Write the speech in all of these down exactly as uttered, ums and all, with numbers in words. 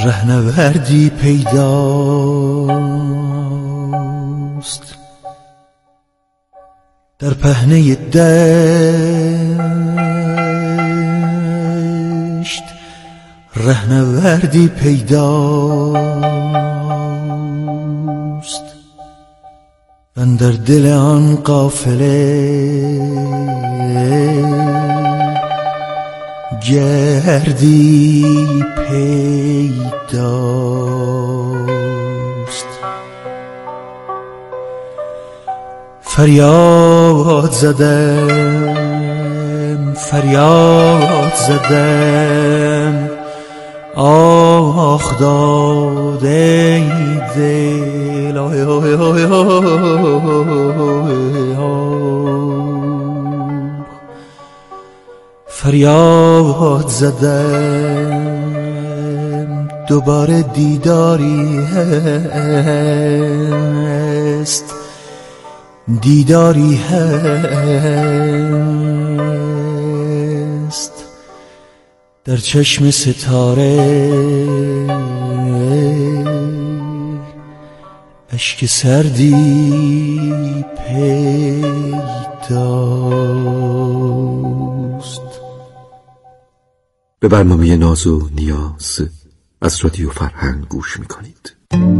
رهنوردی پیداست در پهنه دشت، رهنوردی پیداست من در دل آن قافله گردی پیداست. فریاد زدم فریاد زدم آخ داد ای دل، آی آی آی فریاد زدم دوباره دیداری هست، دیداری هست در چشم ستاره، اشک سردی پیداست. به برنامه ناز و نیاز از رادیو فرهنگ گوش میکنید.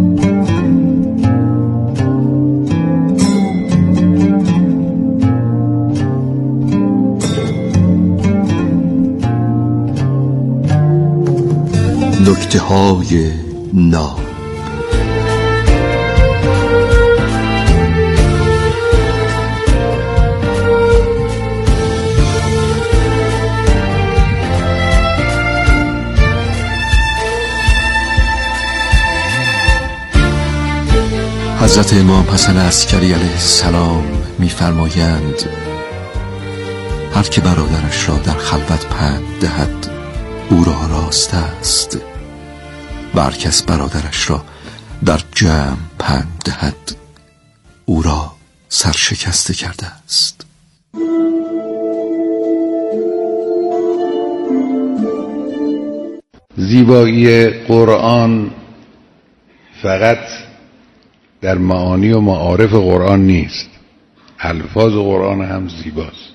نکته های ناب. حضرت امام حسن عسکری علیه السلام می‌فرمایند هر که برادرش را در خلوت پند دهد او را راست است و هر کس برادرش را در جمع پند دهد او را سرشکسته کرده است. زیبایی قرآن فقط در معانی و معارف قرآن نیست، الفاظ قرآن هم زیباست.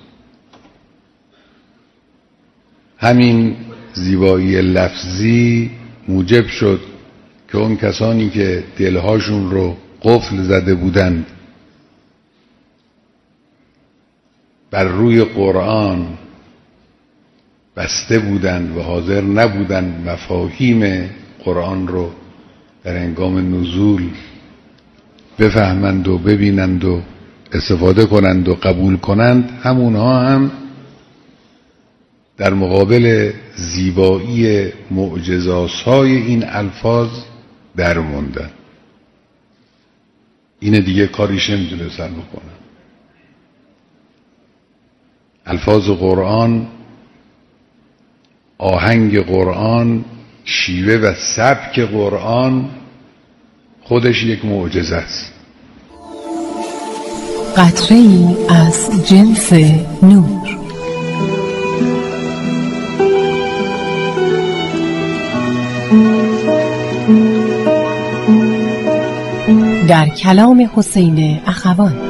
همین زیبایی لفظی موجب شد که اون کسانی که دلهاشون رو قفل زده بودند بر روی قرآن بسته بودند و حاضر نبودند مفاهیم قرآن رو در هنگام نزول بفهمند و ببینند و استفاده کنند و قبول کنند، همونها هم در مقابل زیبایی معجزات‌های این الفاظ در موندن. این دیگه کاریش نمیتونه سر بکنه. الفاظ قرآن، آهنگ قرآن، شیوه و سبک قرآن خودش یک معجزه است. قطره‌ای از جنس نور. در کلام حسین اخوان.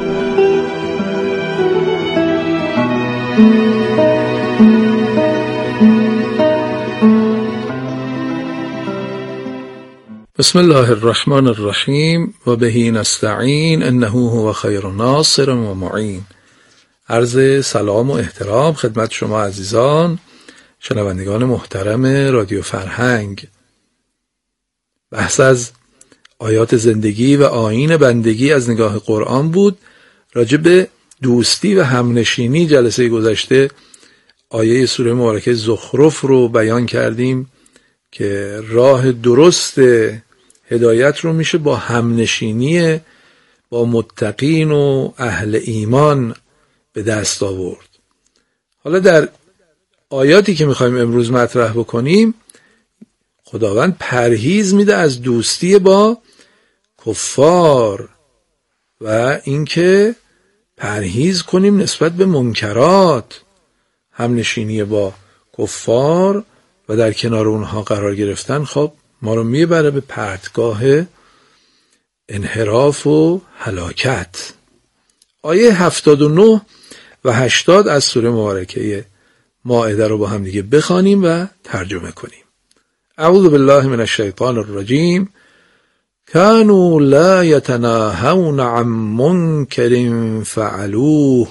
بسم الله الرحمن الرحیم و بهی نستعین انه هو خیر ناصر و معین. عرض سلام و احترام خدمت شما عزیزان شنوندگان محترم رادیو فرهنگ. بحث از آیات زندگی و آیین بندگی از نگاه قرآن بود. راجع به دوستی و همنشینی جلسه گذشته آیه سوره مبارکه زخرف رو بیان کردیم که راه درست هدایت رو میشه با همنشینی با متقین و اهل ایمان به دست آورد. حالا در آیاتی که میخوایم امروز مطرح بکنیم خداوند پرهیز میده از دوستی با کفار و اینکه پرهیز کنیم نسبت به منکرات. همنشینی با کفار و در کنار اونها قرار گرفتن خب ما رو میبره به پرتگاه انحراف و هلاکت. آیه هفتاد و نه و هشتاد از سوره مبارکه مائده رو با هم دیگه بخوانیم و ترجمه کنیم. اعوذ بالله من الشیطان الرجیم. كانوا لا يتناهون عن منکر فعلوه.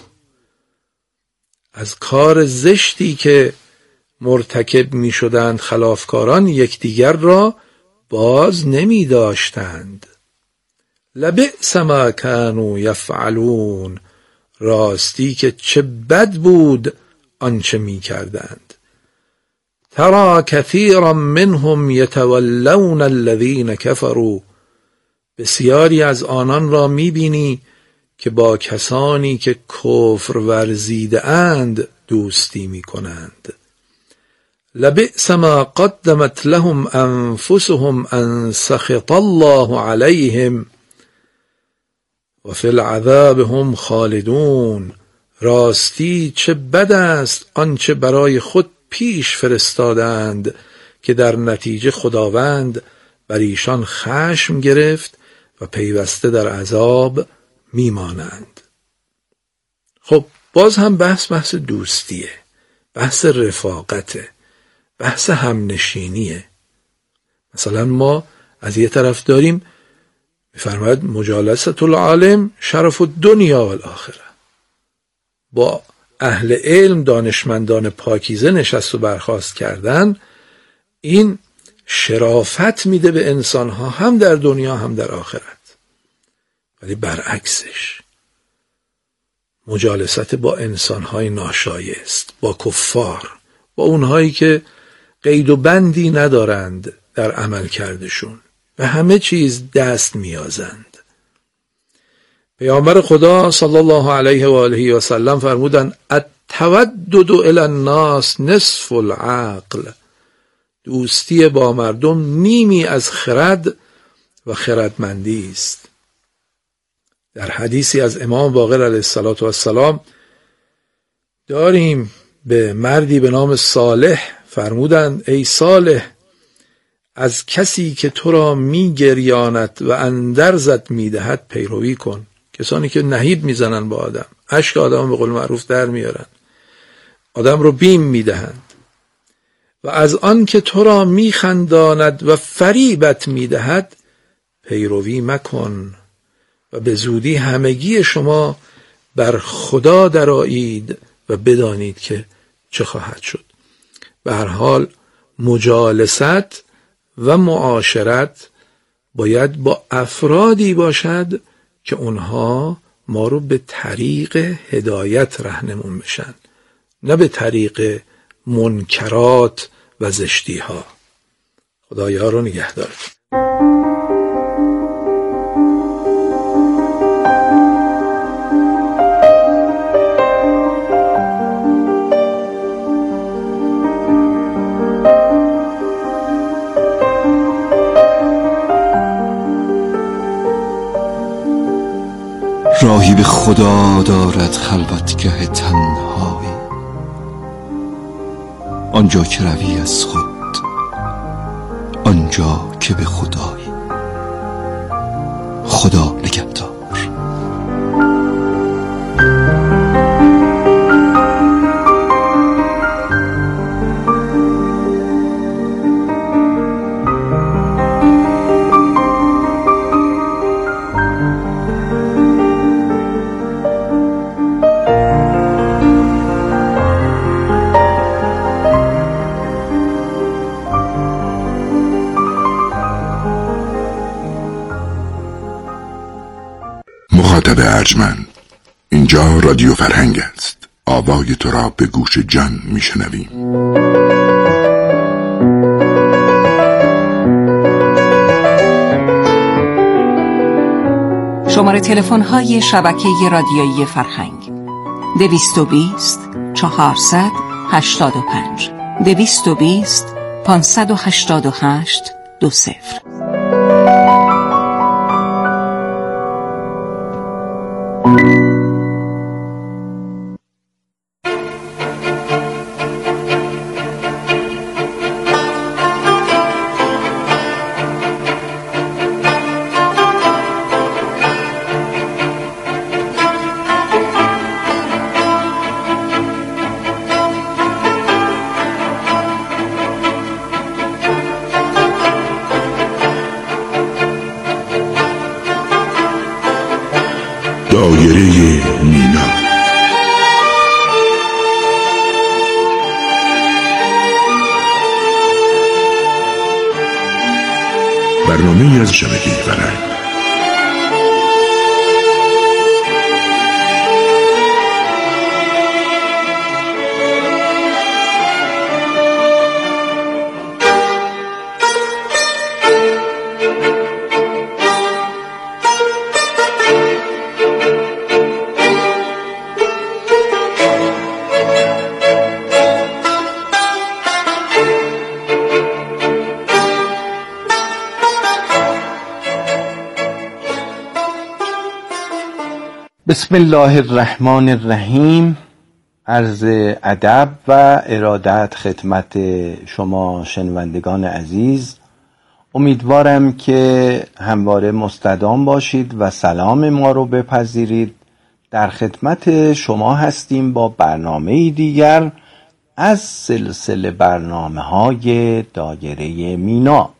از کار زشتی که مرتکب می شدند خلافکاران یکدیگر را باز نمی داشتند. لبئس ما كانوا یفعلون. راستی که چه بد بود آنچه می کردند. ترى كثيرا منهم يتولون الذين كفروا. بسیاری از آنان را می بینی که با کسانی که کفر ورزیده اند دوستی می کنند. لبئس ما قدمت لهم انفسهم ان سخط الله عليهم و فی العذاب هم خالدون. راستی چه بد است آنچه برای خود پیش فرستادند که در نتیجه خداوند بر ایشان خشم گرفت و پیوسته در عذاب میمانند. خب باز هم بحث بحث دوستیه، بحث رفاقته، بحث همنشینیه. مثلا ما از یه طرف داریم میفرماید مجالست العالم شرف الدنیا و الاخره. با اهل علم، دانشمندان پاکیزه نشست و برخاست کردن، این شرافت میده به انسانها هم در دنیا هم در آخرت. ولی برعکسش مجالست با انسانهای ناشایست، با کفار، با اونهایی که قید و بندی ندارند در عمل کردشون، به همه چیز دست میازند. پیامبر خدا صلی الله علیه و آله و سلم فرمودند التودد الی الناس نصف العقل. دوستی با مردم نیمی از خرد و خردمندی است. در حدیثی از امام باقر علیه السلام داریم به مردی به نام صالح فرمودند ای صالح، از کسی که تو را می گریاند و اندرزت می دهد پیروی کن. کسانی که نهیب می زنن با آدم، اشک آدم به قول معروف در میارن، آدم رو بیم می دهند. و از آن که تو را می خنداند و فریبت می دهد پیروی مکن و به زودی همگی شما بر خدا درآیید و بدانید که چه خواهد شد. به هر حال مجالست و معاشرت باید با افرادی باشد که اونها ما رو به طریق هدایت راهنمون بشن، نه به طریق منکرات و زشتی ها. خدایا رو نگهدار. راهی به خدا دارد خلوتگه تنهایی، آنجا که روی از خود، آنجا که به خدایی. خدا نگهدار. مخاطب ارجمند، اینجا رادیو فرهنگ است. آوای تو را به گوش جان میشنویم. شماره تلفن های شبکه رادیویی فرهنگ دویست و بیست چهارصد هشتاد و پنج دویست و بیست پانصد و هشتاد و هشت دو صفر. دایره مینا. برنامه از شبکه فرهنگ. بسم الله الرحمن الرحیم. عرض ادب و ارادت خدمت شما شنوندگان عزیز. امیدوارم که همواره مستدام باشید و سلام ما رو بپذیرید. در خدمت شما هستیم با برنامه دیگر از سلسله برنامه های دایره مینا.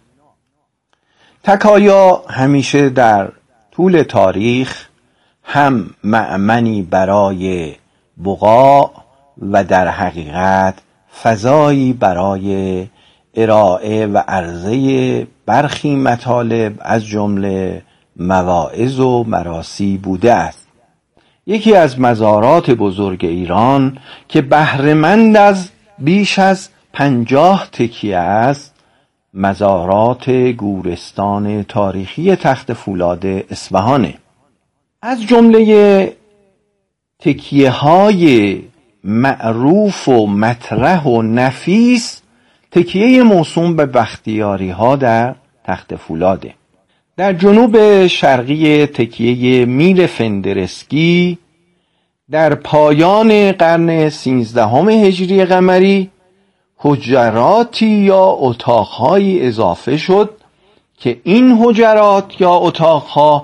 تکایا همیشه در طول تاریخ هم مأمنی برای بقا و در حقیقت فضایی برای ارائه و عرضه برخی مطالب از جمله مواعظ و مراسی بوده است. یکی از مزارات بزرگ ایران که بهره‌مند از بیش از پنجاه تکیه است، مزارات گورستان تاریخی تخت فولاد اصفهانه. از جمله تکیه های معروف و مطرح و نفیس تکیه موسوم به بختیاری ها در تخت فولاده. در جنوب شرقی تکیه میر فندرسکی در پایان قرن سیزدهم هجری قمری حجراتی یا اتاقهایی اضافه شد که این حجرات یا اتاقها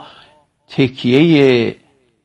تکیه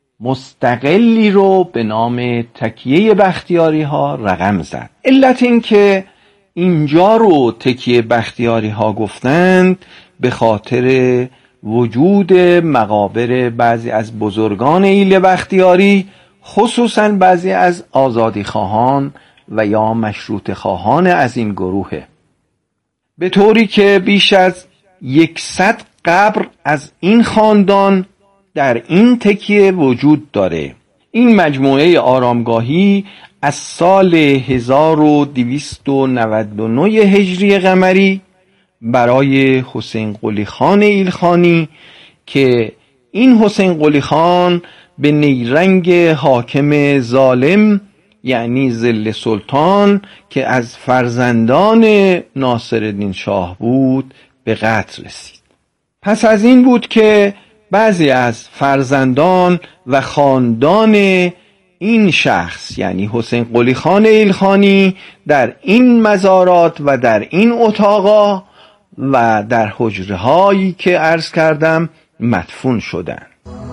مستقلی رو به نام تکیه بختیاری ها رقم زد. علت این که اینجا رو تکیه بختیاری ها گفتند به خاطر وجود مقابر بعضی از بزرگان ایل بختیاری، خصوصا بعضی از آزادی خواهان و یا مشروط خواهان از این گروهه، به طوری که بیش از یکصد قبر از این خاندان در این تکیه وجود داره. این مجموعه آرامگاهی از سال هزار و دویست و نود و نه هجری قمری برای حسین قلی خان ایلخانی که این حسین قلی خان به نیرنگ حاکم ظالم یعنی ظل سلطان که از فرزندان ناصرالدین شاه بود به قتل رسید. پس از این بود که بعضی از فرزندان و خاندان این شخص یعنی حسین قلی خان ایلخانی در این مزارات و در این اتاقا و در حجره هایی که عرض کردم مدفون شدند.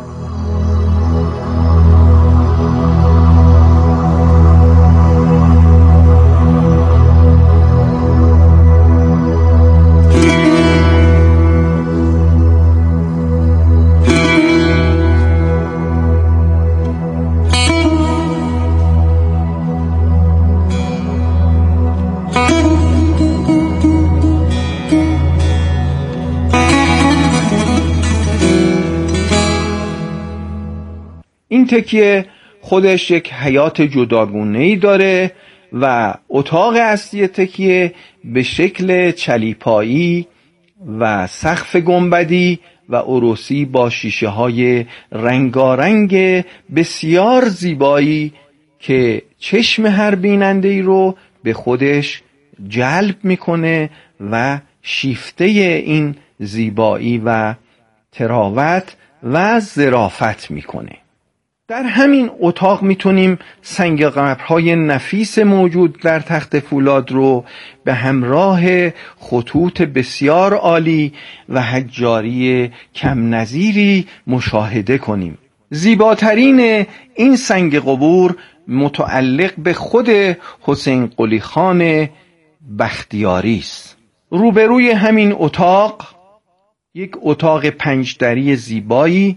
این تکیه خودش یک حیات جداگونه‌ای داره و اتاق اصلی تکیه به شکل چلیپایی و سقف گنبدی و عروسی با شیشه های رنگارنگ بسیار زیبایی که چشم هر بیننده‌ای رو به خودش جلب میکنه و شیفته این زیبایی و تراوت و ظرافت میکنه. در همین اتاق میتونیم سنگ قبرهای نفیس موجود در تخت فولاد رو به همراه خطوط بسیار عالی و حجاری کم نظیری مشاهده کنیم. زیباترین این سنگ قبور متعلق به خود حسین قلی خان بختیاری است. روبروی همین اتاق یک اتاق پنج دری زیبایی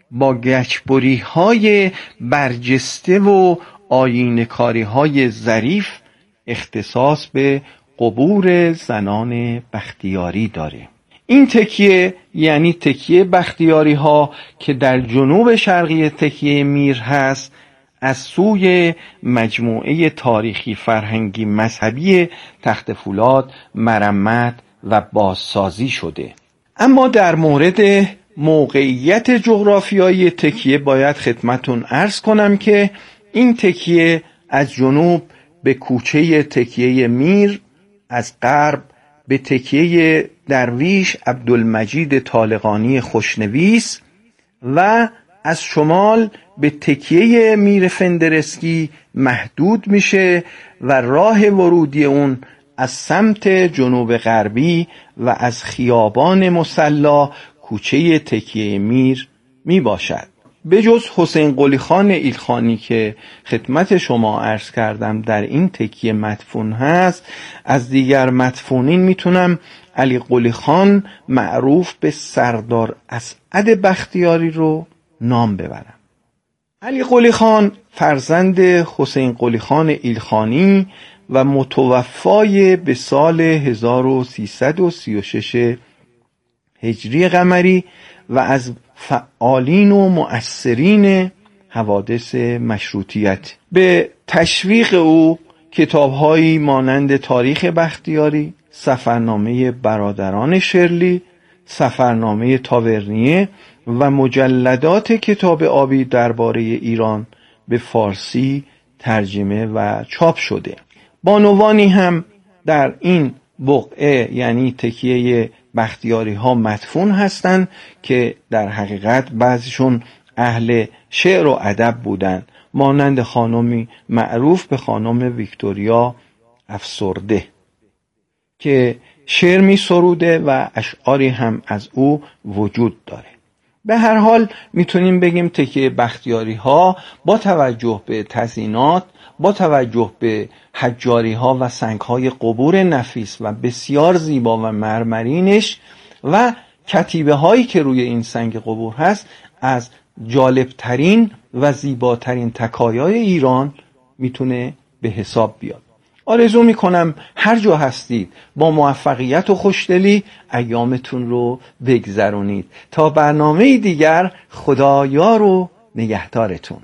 با گچبری های برجسته و آیین کاری های ظریف اختصاص به قبور زنان بختیاری داره. این تکیه یعنی تکیه بختیاری ها که در جنوب شرقی تکیه میر هست، از سوی مجموعه تاریخی فرهنگی مذهبی تخت فولاد مرمت و بازسازی شده. اما در مورد موقعیت جغرافیایی تکیه باید خدمتون عرض کنم که این تکیه از جنوب به کوچه تکیه میر، از غرب به تکیه درویش عبدالمجید طالقانی خوشنویس و از شمال به تکیه میر فندرسکی محدود میشه و راه ورودی اون از سمت جنوب غربی و از خیابان مصلا کوچه تکیه میر می باشد. به جز حسین قلی خان ایلخانی که خدمت شما عرض کردم در این تکیه مدفون هست، از دیگر مدفونین میتونم علی قلی خان معروف به سردار اسعد بختیاری رو نام ببرم. علی قلی خان فرزند حسین قلی خان ایلخانی و متوفای به سال هزار و سیصد و سی و شش هجری قمری و از فعالین و مؤثرین حوادث مشروطیت. به تشویق او کتاب‌هایی مانند تاریخ بختیاری، سفرنامه برادران شرلی، سفرنامه تاورنیه و مجلدات کتاب آبی درباره ایران به فارسی ترجمه و چاپ شده. بانوانی هم در این بقعه یعنی تکیه بختیاری ها مدفون هستند که در حقیقت بعضیشون اهل شعر و ادب بودند، مانند خانمی معروف به خانم ویکتوریا افسرده که شعر می سروده و اشعاری هم از او وجود داره. به هر حال میتونیم بگیم تکیه بختیاری ها با توجه به تزیینات، با توجه به حجاری ها و سنگ های قبور نفیس و بسیار زیبا و مرمرینش و کتیبه هایی که روی این سنگ قبور هست، از جالبترین و زیباترین تکایای ایران میتونه به حساب بیاد. آرزو میکنم هر جا هستید با موفقیت و خوشدلی ایامتون رو بگذرونید. تا برنامه دیگر، خدایار و نگهدارتون.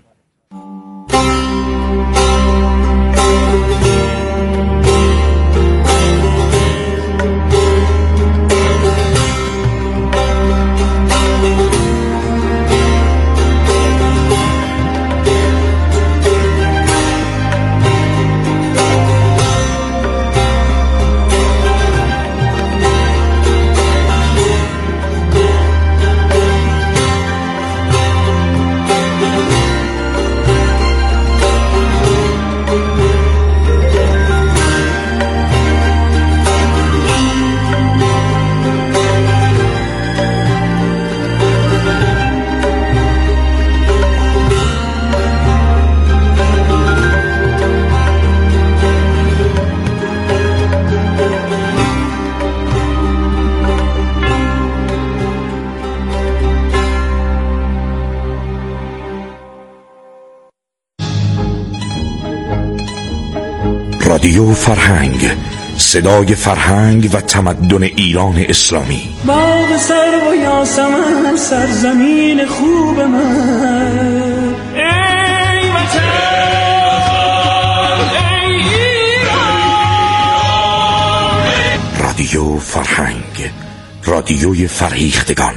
رادیو فرهنگ، صدای فرهنگ و تمدن ایران اسلامی. باغ سرو و یاسمن، سرزمین خوب من، ای وطن، ای ایران. رادیو فرهنگ، رادیوی فرهیختگان.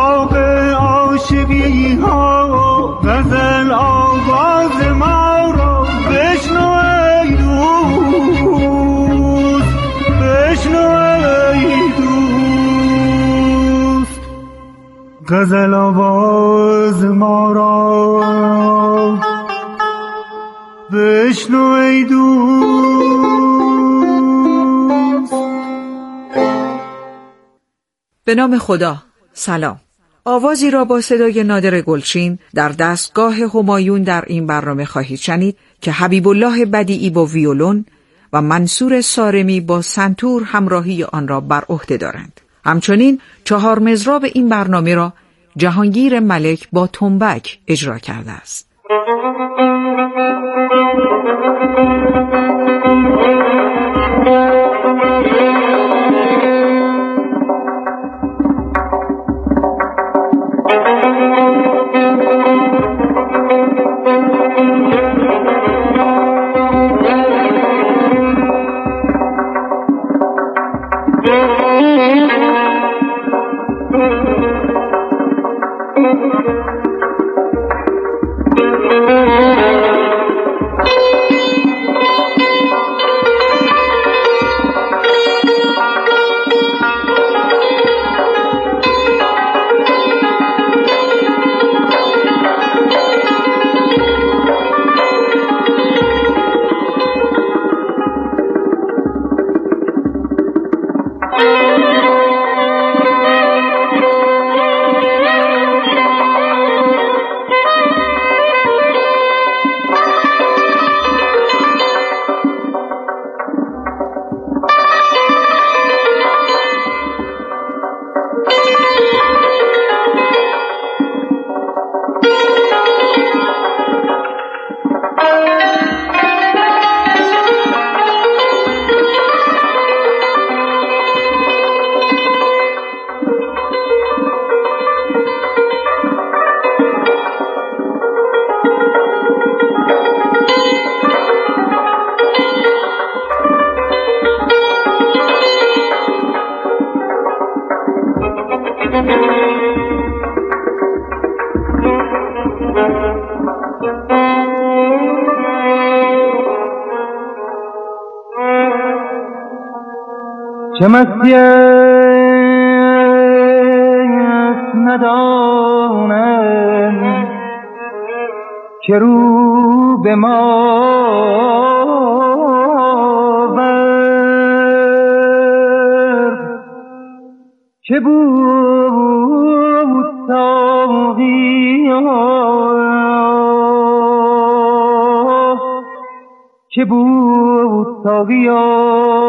باغ عاشقی ها غزل آواز ما را بشنو ای دوست، بشنو ای دوست، غزل آواز ما را بشنو ای دوست. به نام خدا. سلام. آوازی را با صدای نادر گلچین در دستگاه همایون در این برنامه خواهید شنید که حبیب الله بدیعی با ویولون و منصور سارمی با سنتور همراهی آن را بر عهده دارند. همچنین چهار مضراب این برنامه را جهانگیر ملک با تنبک اجرا کرده است. چه مستی است ندانم که رو به ما برد، که بود ساقیا، که بود ساقیا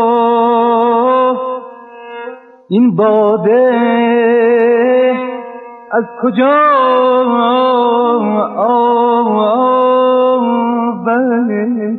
این باده از کجا آورد؟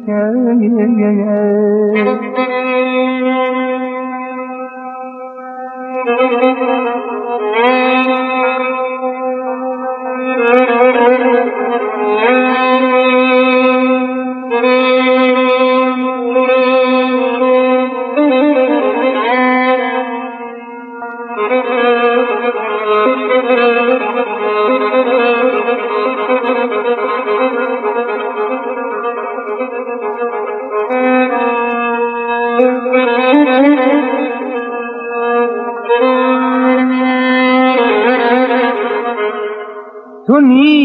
تو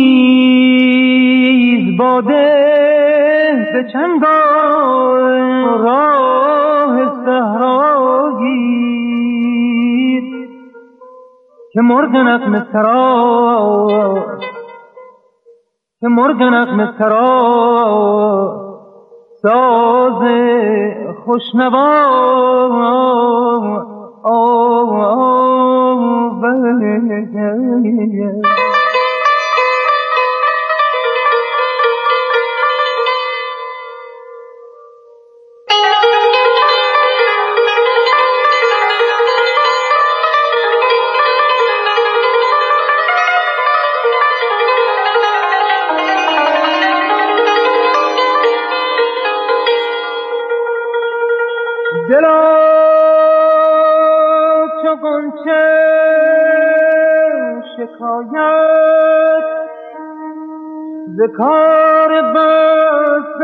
نیز باده به چندان راه صحرا گیر، که مرغ نغمه سرا، که مرغ نغمه سرا ساز خوشنوا دلا چو غنچه شکایت ز کار بس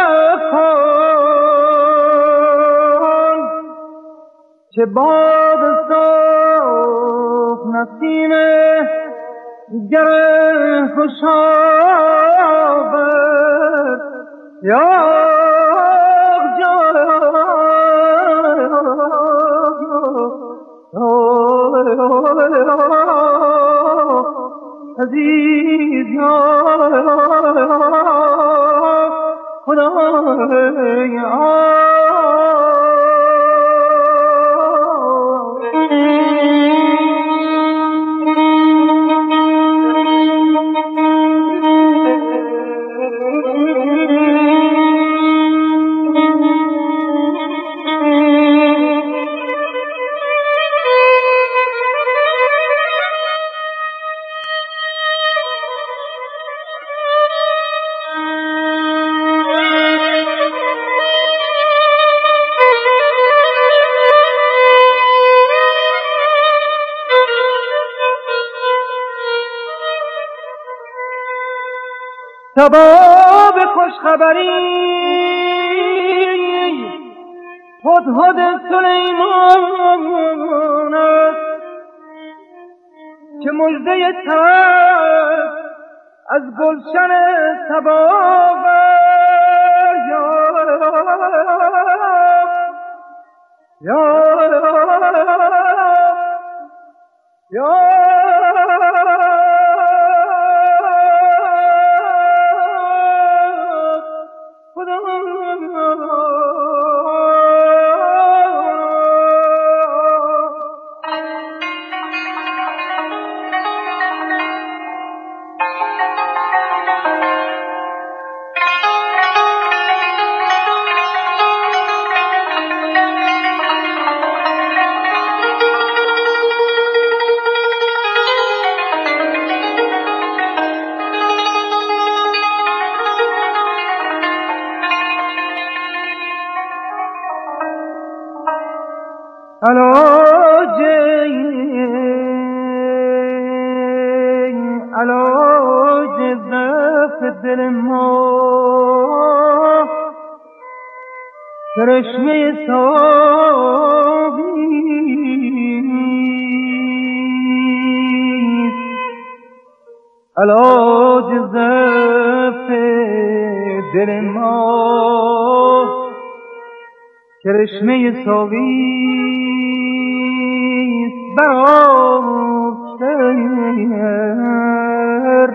کن چه باد صبح نسیم گر خوشابت یا عزیز یا خدای سباب خوشخبری هدهد سلیمان است که مژده تلخ از گلشن سبا یا یا یا علاج علاج ضعف دل ما کرشمه صافی علاج ضعف دل ما کرشمه صافی برار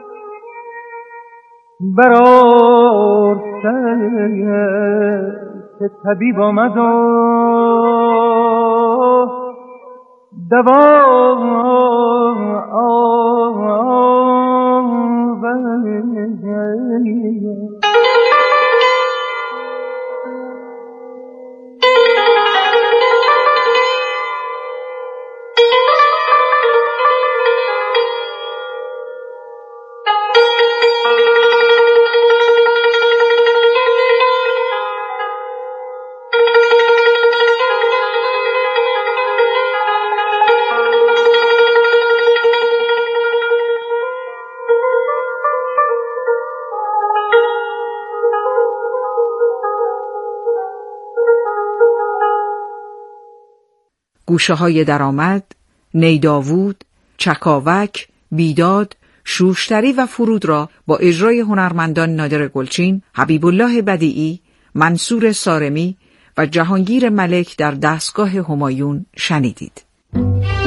برار که طبیب آمد و دوا گوشه های درآمد، نیداوود، چکاوک، بیداد، شوشتری و فرود را با اجرای هنرمندان نادر گلچین، حبیب الله بدیعی، منصور سارمی و جهانگیر ملک در دستگاه همایون شنیدید.